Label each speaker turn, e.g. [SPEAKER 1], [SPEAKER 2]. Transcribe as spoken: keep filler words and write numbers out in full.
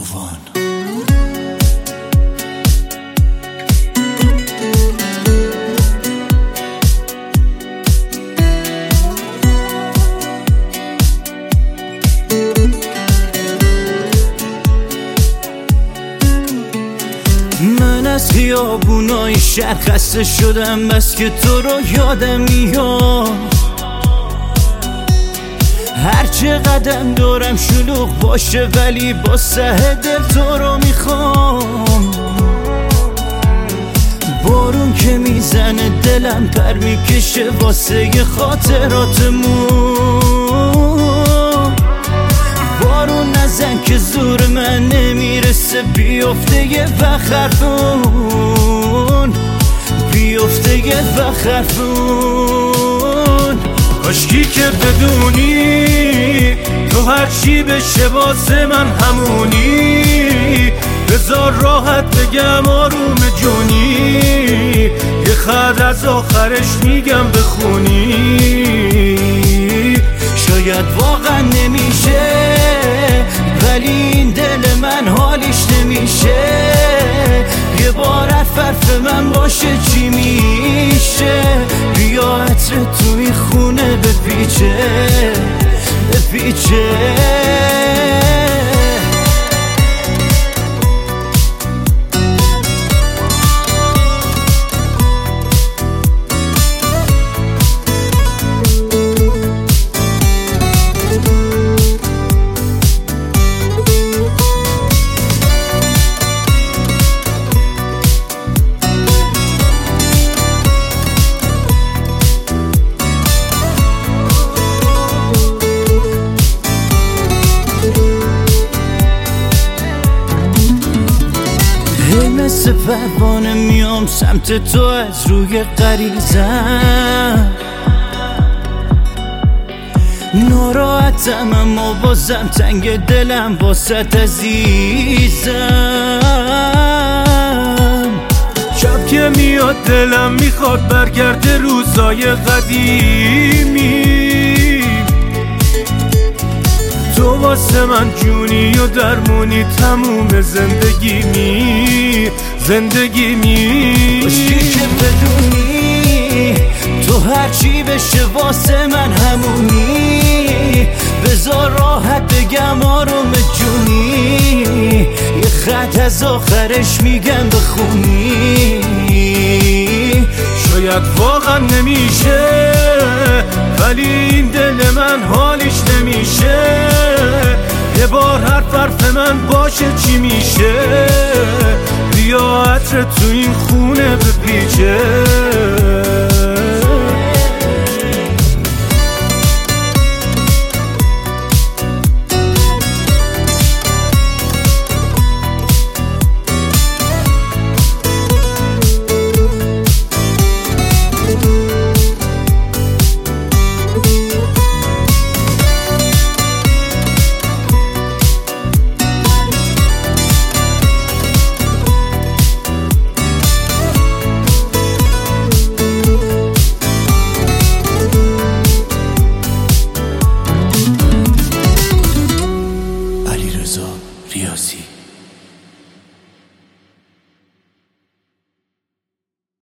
[SPEAKER 1] توران.
[SPEAKER 2] من از خیابونای شهر خسته شدم، بس که تو رو یادم میاد. هرچه قدم دارم شلوغ باشه، ولی با سه دل تو رو میخوام. بارون که میزنه دلم پر میکشه واسه خاطراتمون. بارون نزن که زور من نمیرسه، بیفته یه وقت حرفون، بیفته یه وقت حرفون.
[SPEAKER 3] کاشکی که بدونی تو هرچی بشه واسه من همونی. بذار راحت بگم آروم جونی، یه خط از آخرش میگم بخونی.
[SPEAKER 2] شاید واقعا نمیشه، ولی این دل من حالیش نمیشه. یه بار حرف من باشه چی میشه؟ بیا عطر تو این خونه بپیچه بپیچه. مثل پروانه میام سمت تو از روی غریزم. ناراحتم اما بازم تنگ دلم واسط عزیزم.
[SPEAKER 3] شب که میاد دلم میخواد برگرده روزای قدیمی. تو واسه من جونی و درمونی تموم زندگیمی زندگیمی.
[SPEAKER 2] کاشکی که بدونی تو هرچی بشه واسه من همونی. بذار راحت بگم آروم جونی، یه خط از آخرش میگم بخونی.
[SPEAKER 3] شاید واقعا نمیشه، ولی این دل من حالیش نمیشه. یه بار حرف حرف من باشه چی میشه؟ بیا عطر تو این خونه بپیچه